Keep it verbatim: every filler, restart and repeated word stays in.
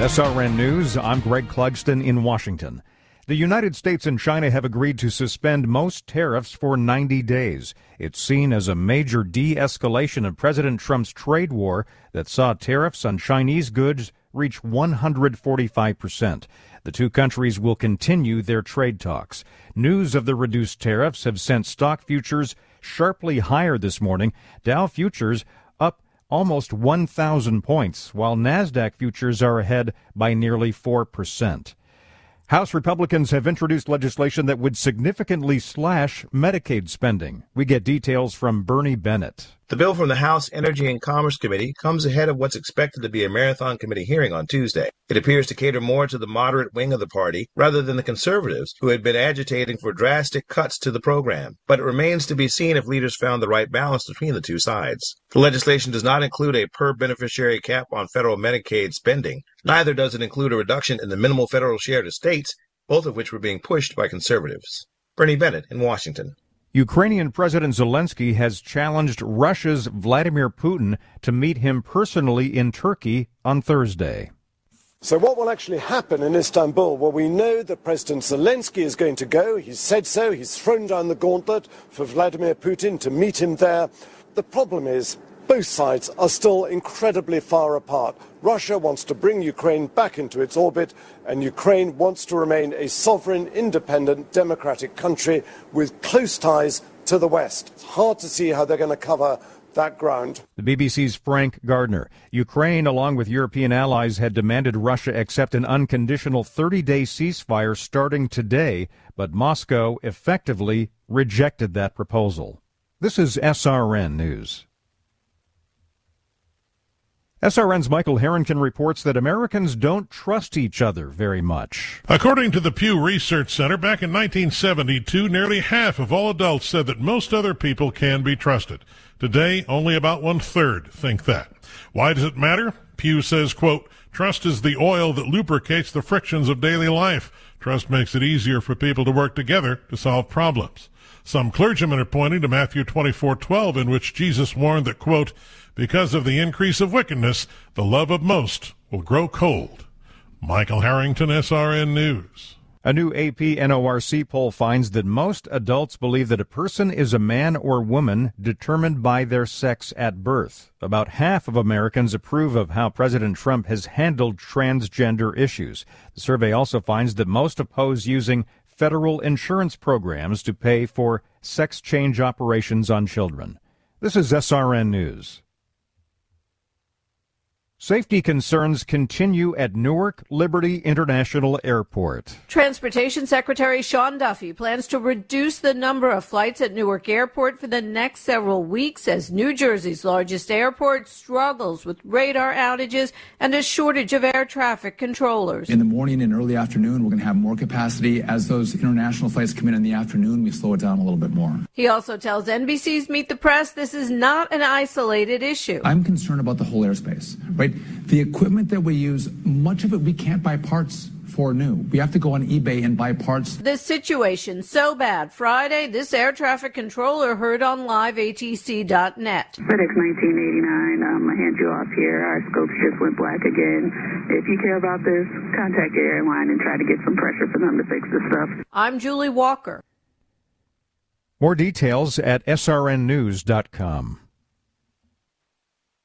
S R N News, I'm Greg Clugston in Washington. The United States and China have agreed to suspend most tariffs for ninety days. It's seen as a major de-escalation of President Trump's trade war that saw tariffs on Chinese goods reach one hundred forty-five percent. The two countries will continue their trade talks. News of the reduced tariffs have sent stock futures sharply higher this morning. Dow futures up almost one thousand points, while NASDAQ futures are ahead by nearly four percent. House Republicans have introduced legislation that would significantly slash Medicaid spending. We get details from Bernie Bennett. The bill from the House Energy and Commerce Committee comes ahead of what's expected to be a marathon committee hearing on Tuesday. It appears to cater more to the moderate wing of the party rather than the conservatives, who had been agitating for drastic cuts to the program. But it remains to be seen if leaders found the right balance between the two sides. The legislation does not include a per-beneficiary cap on federal Medicaid spending. Neither does it include a reduction in the minimal federal share to states, both of which were being pushed by conservatives. Bernie Bennett in Washington. Ukrainian President Zelensky has challenged Russia's Vladimir Putin to meet him personally in Turkey on Thursday. So what will actually happen in Istanbul? Well, we know that President Zelensky is going to go. He's said so. He's thrown down the gauntlet for Vladimir Putin to meet him there. The problem is both sides are still incredibly far apart. Russia wants to bring Ukraine back into its orbit, and Ukraine wants to remain a sovereign, independent, democratic country with close ties to the West. It's hard to see how they're going to cover that ground. The B B C's Frank Gardner. Ukraine, along with European allies, had demanded Russia accept an unconditional thirty-day ceasefire starting today, but Moscow effectively rejected that proposal. This is S R N News. S R N's Michael Harrington reports that Americans don't trust each other very much. According to the Pew Research Center, back in nineteen seventy-two, nearly half of all adults said that most other people can be trusted. Today, only about one-third think that. Why does it matter? Pew says, quote, trust is the oil that lubricates the frictions of daily life. Trust makes it easier for people to work together to solve problems. Some clergymen are pointing to Matthew twenty-four twelve, in which Jesus warned that, quote, because of the increase of wickedness, the love of most will grow cold. Michael Harrington, S R N News. A new A P N O R C poll finds that most adults believe that a person is a man or woman determined by their sex at birth. About half of Americans approve of how President Trump has handled transgender issues. The survey also finds that most oppose using federal insurance programs to pay for sex change operations on children. This is S R N News. Safety concerns continue at Newark Liberty International Airport. Transportation Secretary Sean Duffy plans to reduce the number of flights at Newark Airport for the next several weeks as New Jersey's largest airport struggles with radar outages and a shortage of air traffic controllers. In the morning and early afternoon, we're going to have more capacity. As those international flights come in in the afternoon, we slow it down a little bit more. He also tells N B C's Meet the Press this is not an isolated issue. I'm concerned about the whole airspace, right? The equipment that we use, much of it we can't buy parts for new. We have to go on eBay and buy parts. This situation so bad. Friday, this air traffic controller heard on live A T C dot net. FedEx nineteen eighty-nine, um, I hand you off here. Our scopes just went black again. If you care about this, contact your airline and try to get some pressure for them to fix this stuff. I'm Julie Walker. More details at S R N news dot com.